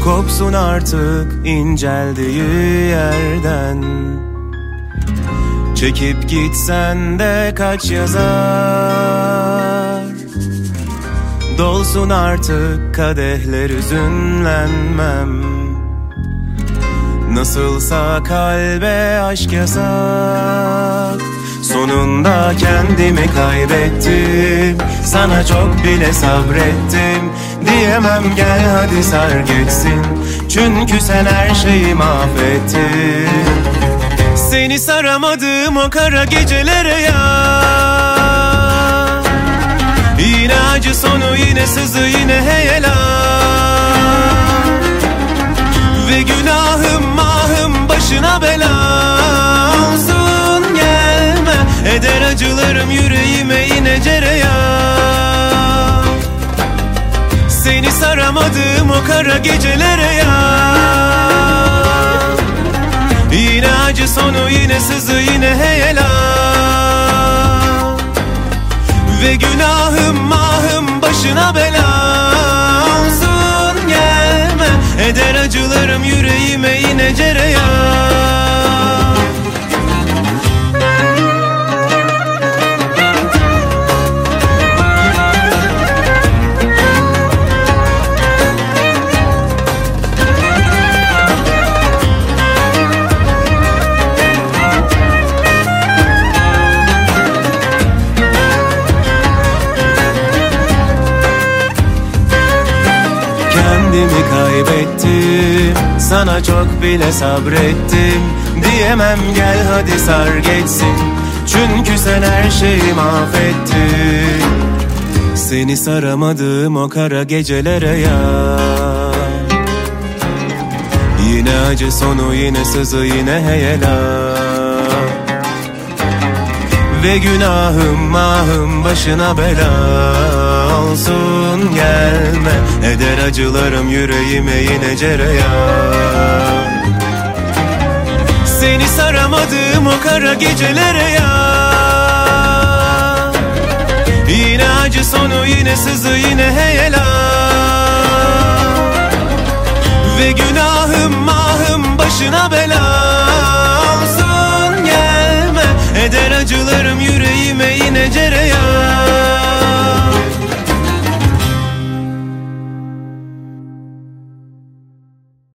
kopsun artık inceldiği yerden. Çekip gitsen de kaç yazar, dolsun artık kadehler, üzünlenmem. Nasılsa kalbe aşk yasak. Sonunda kendimi kaybettim, sana çok bile sabrettim. Diyemem gel hadi sar geçsin, çünkü sen her şeyi mahvettin. Seni saramadım o kara gecelere ya. Yine acı sonu, yine sızı, yine heyelan. Ve günahım mahım başına bela olsun, gelme. Eder acılarım yüreğime yine cereyan. Seni saramadım o kara gecelere ya. Yine acı sonu, yine sızı, yine heyelan. Ve günahım mahım başına bela olsun, gelme. Eder acılarım yüreğime yine cereyan. Kendimi kaybettim, sana çok bile sabrettim. Diyemem gel hadi sar geçsin, çünkü sen her şeyi mahvettin. Seni saramadım o kara gecelere ya. Yine acı sonu, yine sızı, yine heyelan. Ve günahım mahım başına bela olsun, gelme. Eder acılarım yüreğime yine cereyan. Seni saramadım o kara gecelere ya. Yine acı sonu, yine sızı, yine heyelan. Ve günahım mahım başına bela